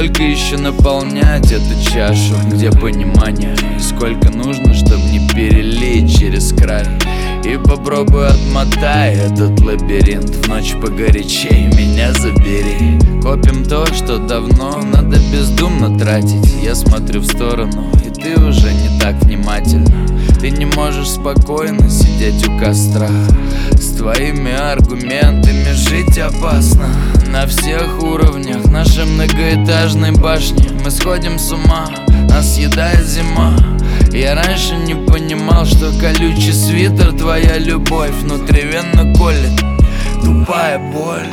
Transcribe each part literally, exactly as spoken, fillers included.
сколько еще наполнять эту чашу? Где понимание? И сколько нужно, чтобы не перелить через край? И попробуй отмотай этот лабиринт. В ночь погорячей меня забери. Копим то, что давно надо бездумно тратить. Я смотрю в сторону, и ты уже не так внимательна. Ты не можешь спокойно сидеть у костра. С твоими аргументами жить опасно. На всех уровнях нашей многоэтажной башни мы сходим с ума, нас съедает зима. Я раньше не понимал, что колючий свитер твоя любовь внутривенно колет тупая боль.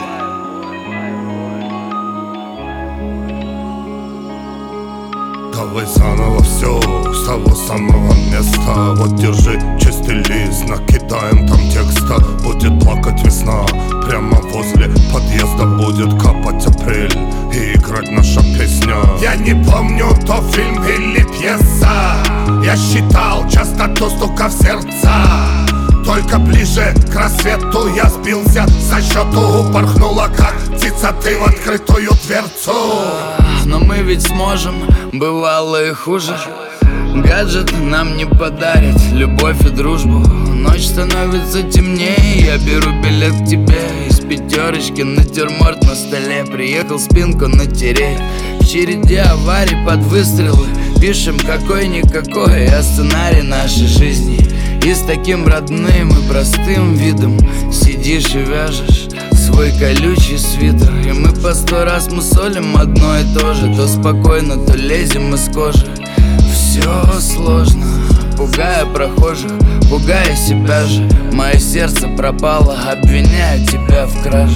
Давай заново все с того самого места. Вот держи чистый лист, накидаем там текста. Будет плакать весна, прямо возле подъезда будет капать апрель и играть наша песня. Я не помню, то фильм или пьеса. Я считал частоту стука в сердца. Только ближе к рассвету я сбился со счету. Упорхнула как птица ты в открытую дверцу. Но мы ведь сможем, бывало и хуже. Гаджет нам не подарит любовь и дружбу. Ночь становится темнее, я беру билет к тебе. Из пятерочки натюрморт на столе. Приехал спинку натереть. В череде аварий под выстрелы пишем какой-никакой о сценарий нашей жизни. И с таким родным и простым видом сидишь и вяжешь свой колючий свитер. И мы по сто раз мусолим одно и то же. То спокойно, то лезем из кожи. Все сложно, пугая прохожих, пугая себя же. Мое сердце пропало, обвиняя тебя в краже.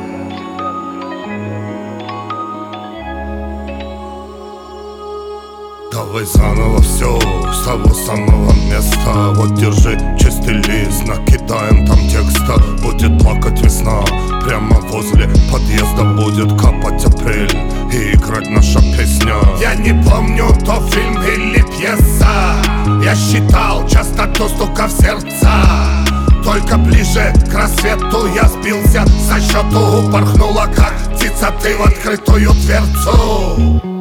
Давай заново все с того самого места. Вот держи чистый лист, накидаем там текста. Будет плакать весна, прямо возле подъезда будет капать апрель и играть наша песня. Я не помню, то фильм или пьеса. Я считал частоту стука в сердца. Только ближе к рассвету я сбился со счету. Упорхнула как птица ты в открытую дверцу.